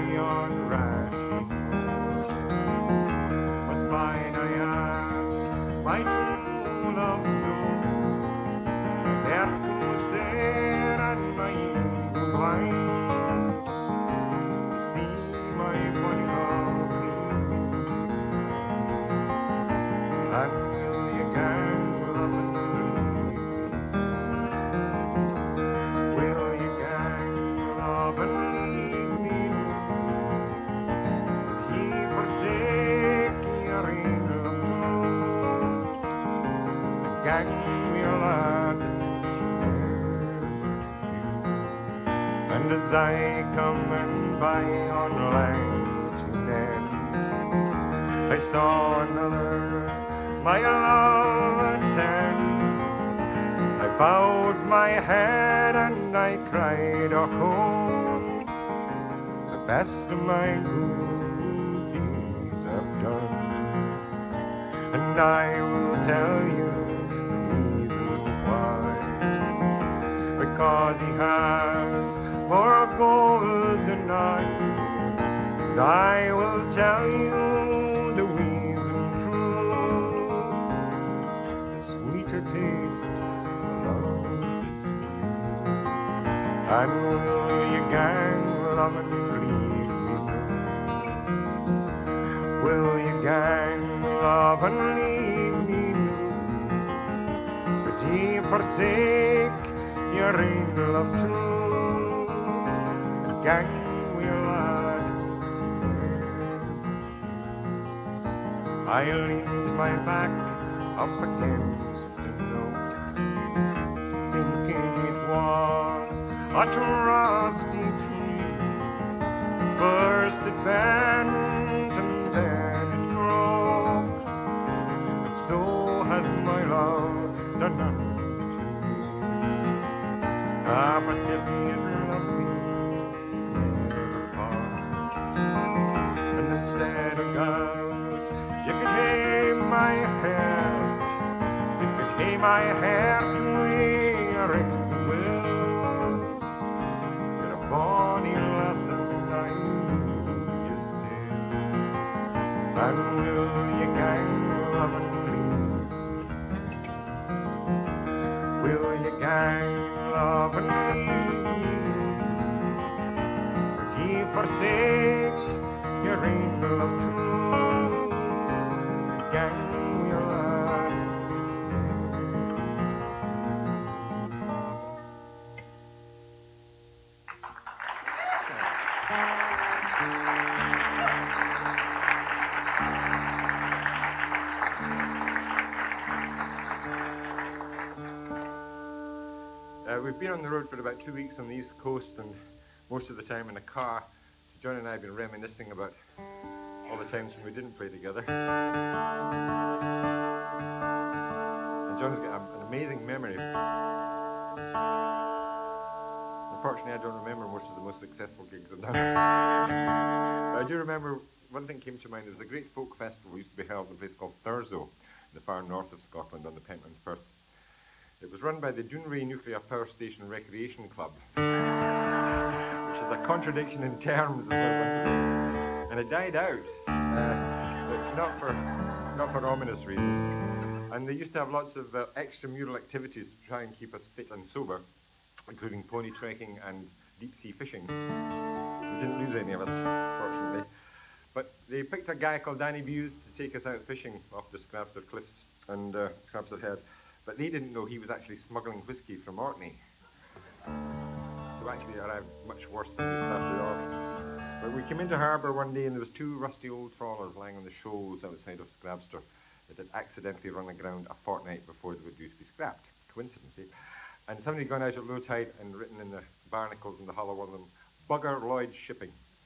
on Rashi. Was mine I asked, my true love's due. There to say and my blind to see my bonny love leave. And will you gang love and leave me? Will you gang love and leave me? He forsake your reign of true, gang me a lad that you never knew. And as I come and by on Langened, I saw another, my love attend. I bowed my head and I cried, oh, home, the best of my good deeds have done. And I will tell you the reason why. Because he has more gold than I. And I will tell you the reason true. The sweeter taste of love is new. And will you gang love and leave me now? Will you gang love and leave me now? Would ye forsake your reign love true? Gang we a lad to never. I leaned my back up against an oak, thinking it was a trusty tree. First it bent and then it broke, and so has my love done unto me. Ah, but if you'd love me, never part. And instead of gout, you could hae my heart. You could hae my heart wi' a richt will. You're a bonny lass and I knew you still. And will you gang love and leave? Will you gang love and leave? Would ye forsake your reign love true? Gang we a lad we've been on the road for about 2 weeks on the East Coast, and most of the time in a car. So John and I have been reminiscing about all the times when we didn't play together. And John's got an amazing memory. Unfortunately, I don't remember most of the most successful gigs I've done. But I do remember one thing came to mind. There was a great folk festival used to be held in a place called Thurso, in the far north of Scotland on the Pentland Firth. It was run by the Dounreay Nuclear Power Station Recreation Club, which is a contradiction in terms, as far as I'm concerned. And it died out, but not for ominous reasons. And they used to have lots of extramural activities to try and keep us fit and sober, including pony trekking and deep-sea fishing. We didn't lose any of us, fortunately. But they picked a guy called Danny Buse to take us out fishing off the Scrabster Cliffs and Scrabster Head. But they didn't know he was actually smuggling whiskey from Orkney. So actually arrived much worse than we started off. But we came into harbour one day and there was 2 rusty old trawlers lying on the shoals outside of Scrabster that had accidentally run aground a fortnight before they were due to be scrapped. Coincidence, eh? And somebody had gone out at low tide and written in the barnacles in the hull of one of them, "Bugger Lloyd Shipping."